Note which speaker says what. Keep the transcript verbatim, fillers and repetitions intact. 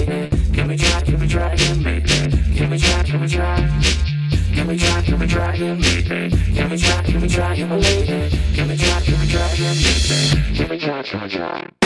Speaker 1: lady. Give me try, give me try, give me, give me try, give me try. Give me try, give me try, give me, give me try, give me try, give me lady. Give me try, give me try, give me, give me try, give me try.